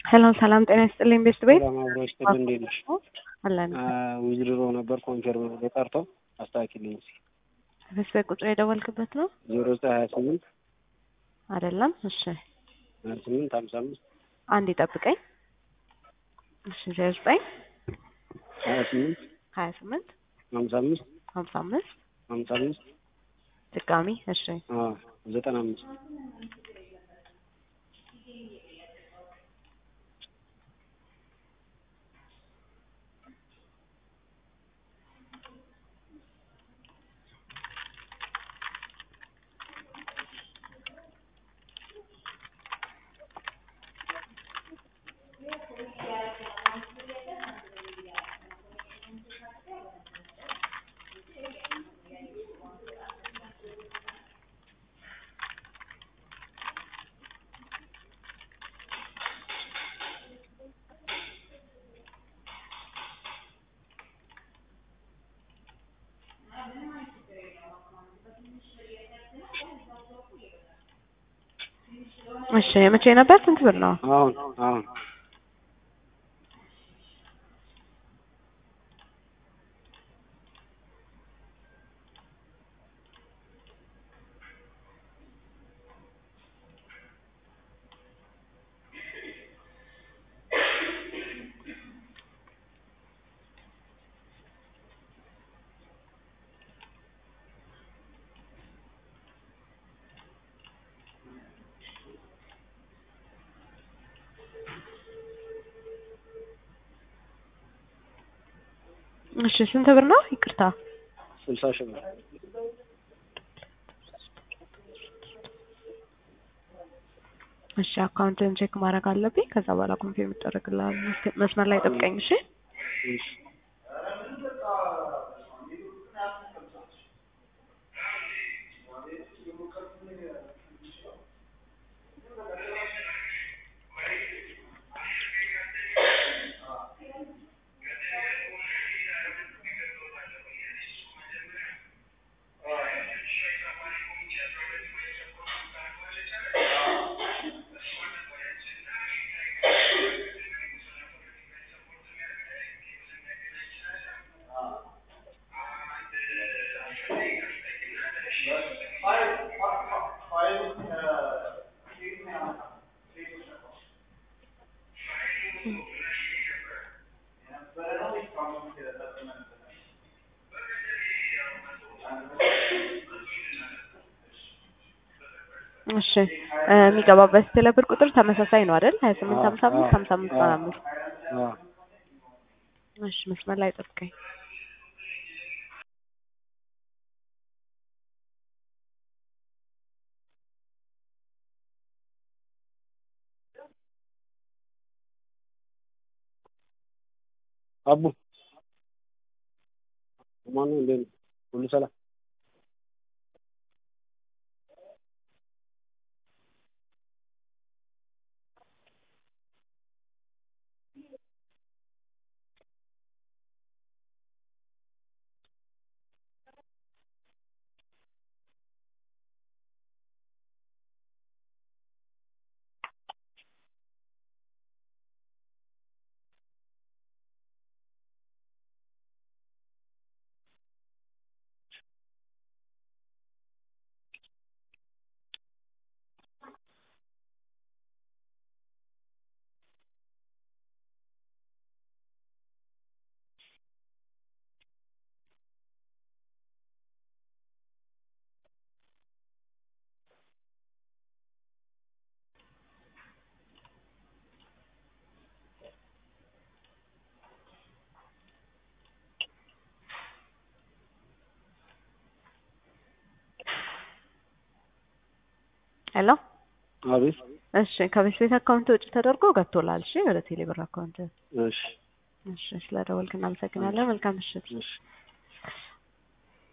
ሰላም ሰላም ጤና ይስጥልኝ ቤስት ቤት ሰላም አብሮ ይስጥልኝ እንዴት ነሽ? አለን ዊዝድሮ ነበር ኮንፈርም የቀርቶ አስተካክልኝ እስኪ። ቤስት ቤት ቁጥር የደወልክበት ነው 0928 አይደለም? እሺ 28 55 አንድ ይጠብቀኝ። እሺ 09 28 28 55 55 55 ድጋሚ እሺ 95 እሺ መቼ ነበር? ስንት ብር ነው? አሁን እሺ ስንት ብር ነው? ይቅርታ 60 ሺህ ብር። እሺ አካውንትን ቼክ ማድረግ አለብኝ። ከዛ በኋላ ኮንፊርም ይደረግልሃል። መስመር ላይ ጠብቀኝ እሺ። እሺ የሚገባበት ቴሌብር ቁጥር ተመሳሳይ ነው አይደል? 28 55 55 እሺ መስመር ላይ ጠብቀኝ። አቡ ማነው እንዴ? ሁሉ ሰላም ሄሎ አቤት። እሺ ከቤት ቤት አካውንት ውጭ ተደርጎ ገብቶላል። እሺ ወደ ቴሌብር አካውንት። እሺ እሺ ስለደወልክ እናመሰግናለን። መልካም ምሽት። እሺ